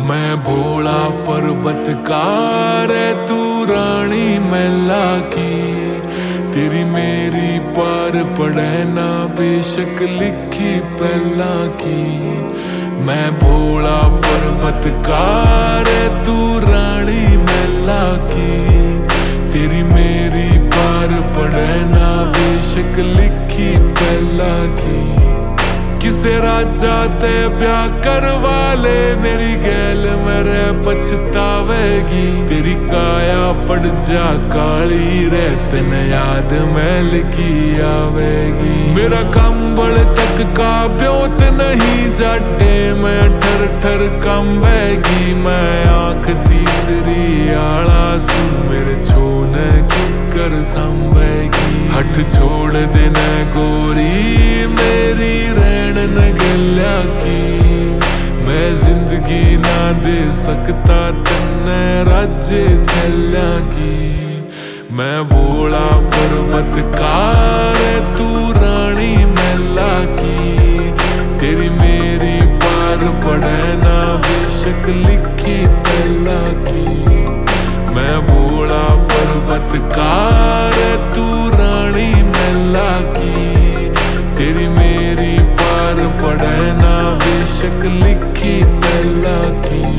मैं भोला पर्वतकार है, तू रानी मैला की। तेरी मेरी पार पड़े ना बेशक लिखी पहला की। मैं भोला पर्वतकार है, तू रानी मैला की। तेरी मेरी पार पड़े ना बेशक लिखी पहला की। किसे राजा ते ब्याह करवा ले, मेरी गैल मेरे पछतावेगी। तेरी काया पड़ जा काली रे, तेन याद मैल की आवेगी। मेरा कंबल तक का ब्योत नहीं जाटे, मैं ठर ठर कंबेगी। मैं आंख तीसरी आला सू, मेरे छोने चुकर संभेगी। हठ छोड़ देना गोरी मेरी रैन न गल्या की। मैं जिंदगी ना दे सकता तन्ने राज्य छल्या की। मैं भोला पर्वतकार है, तू रानी मैला की। तेरी मेरी पार पड़े ना बेशक लिखी पहला की। मैं भोला पर्वतकार है, तू रानी मैला की। तेरी मेरी पार पड़े ना बेशक लिखी पहला की।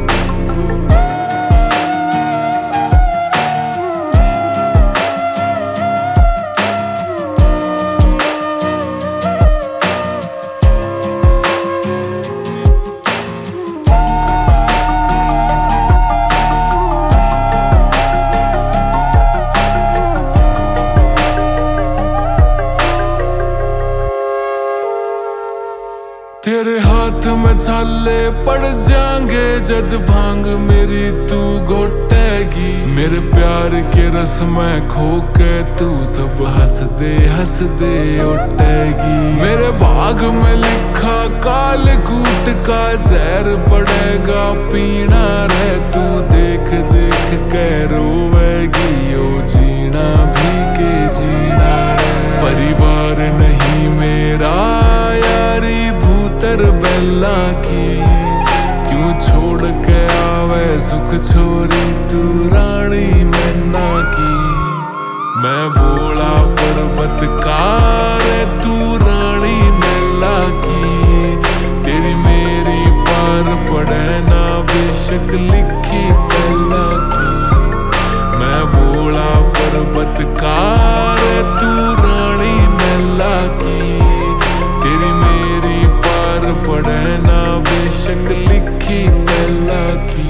तेरे हाथ में छाले पड़ जाएंगे जद भांग मेरी तू घोटेगी। मेरे प्यार के रस में खो के तू सब हंस दे उठेगी। मेरे भाग में लिखा काल कूट का जहर पड़ेगा पीना रे। तू देख देख के रोवेगी, ओ जीना भी के जीना रे। परिवार नहीं मेरा यारी भूतर बेला की। क्यों छोड़ के आवे सुख छोरी तू रानी मैना की। मैं भोला पर्वतकार है, तू रानी मैला की। तेरी मेरी पार पड़े ना बेशक लिखी पहला की। मैं भोला पर्वतकार है, तू रानी मैला की। तेरी मेरी पार पड़े ना बेशक लिखी पहला की।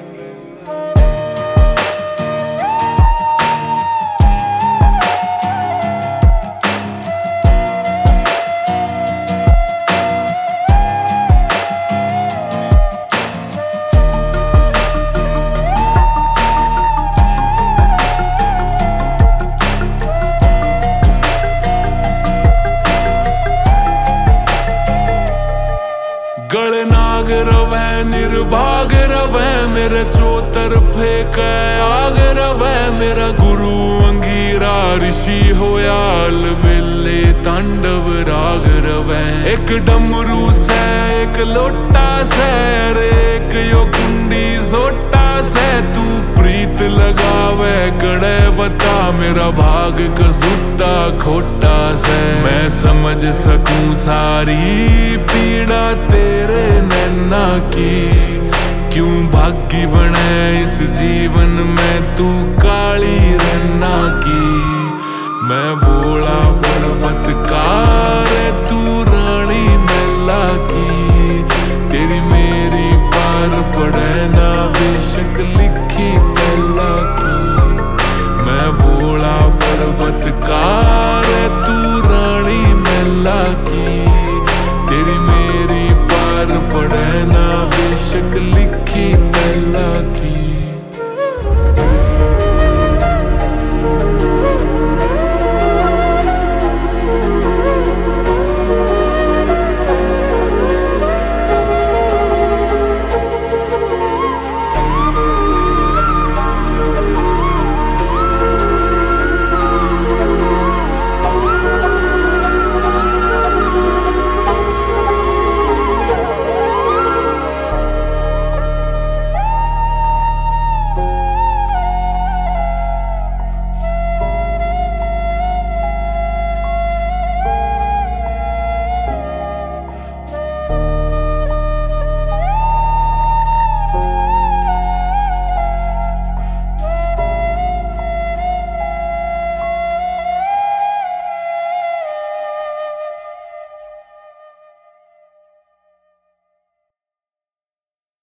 गलनाग रवे निर्भाग रवे, मेरे चौतरफे के आग रवे। मेरा गुरु अंगीरा ऋषि होया, अलबेले तांडव राग रवे। एक डमरू से एक लोटा से, अरे एक यो कुंडी सोटा से। तू प्रीत लगावे गड़े बता, मेरा भाग कसूता खोटा से। मैं समझ सकूं सारी पीड़ा तेरे नैना की। क्यों भागी बने इस जीवन में तू काली रन्ना की। मैं भोला पर्वतकार है, तू रानी मैला की। तेरी मेरी पार पड़े ना बेशक लिखी पहला की। मैं भोला पर्वतकार